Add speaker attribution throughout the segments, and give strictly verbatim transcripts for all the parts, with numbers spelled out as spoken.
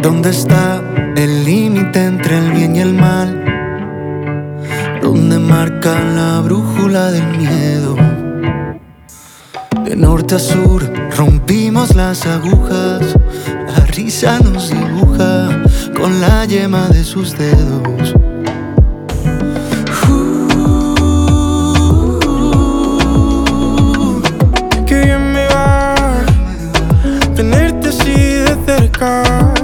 Speaker 1: ¿Dónde está el límite entre el bien y el mal? ¿Dónde marca la brújula del miedo? De norte a sur rompimos las agujas. La risa nos dibuja con la yema de sus dedos.
Speaker 2: uh, Qué bien me va tenerte así de cerca.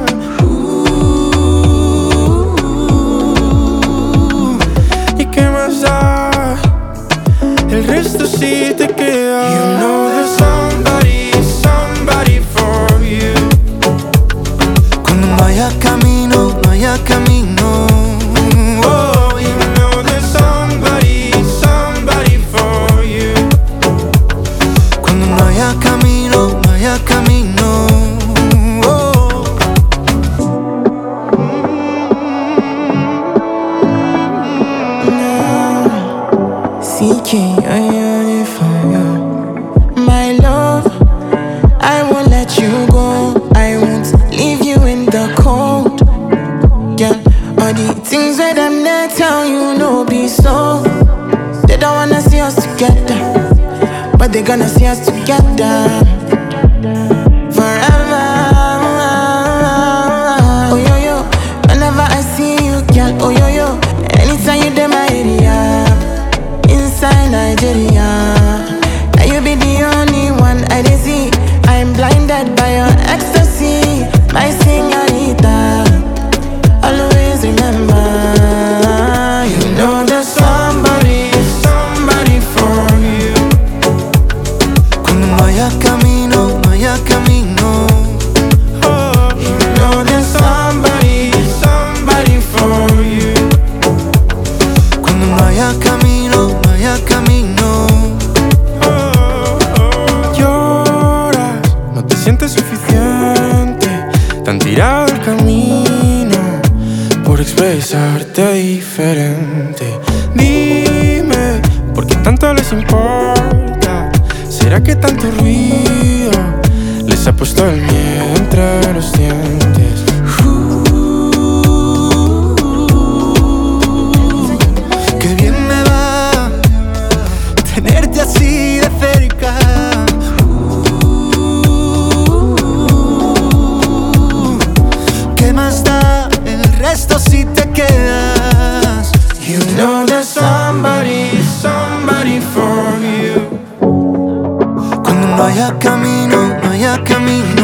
Speaker 2: uh, ¿Y qué más da? El resto sí te queda. You know there's somebody, somebody for you.
Speaker 1: Cuando no haya camino, no haya camino.
Speaker 2: Oh, you know there's somebody, somebody for you.
Speaker 1: Cuando no haya camino, no haya camino. Oh.
Speaker 2: C K, I am for you. My love, I won't let you go. I won't leave you in the cold. Yeah, all the things that I'm not tell you no be so. They don't wanna see us together, but they gonna see us together forever. Oh yo yo, whenever I see you, girl. Oh yo yo, anytime you in my area, inside Nigeria, now you be the only one I dey see. I'm blinded by your ecstasy, my señorita. Always remember, you know there's somebody, somebody for you.
Speaker 1: Cuando no haya camino, no haya camino.
Speaker 2: Oh, you know there's somebody, somebody for you.
Speaker 1: Cuando no haya camino, no haya camino.
Speaker 2: Lloras, no te sientes suficiente, tan tirado el camino por expresarte diferente. Dime, ¿por qué tanto les importa? ¿Será que tanto ruido les ha puesto el miedo entre los dientes?
Speaker 1: Qué bien me va tenerte así de cerca. ¿Qué más da el resto si te quedas?
Speaker 2: You know there's somebody, somebody for you.
Speaker 1: Cuando no haya camino, no haya camino.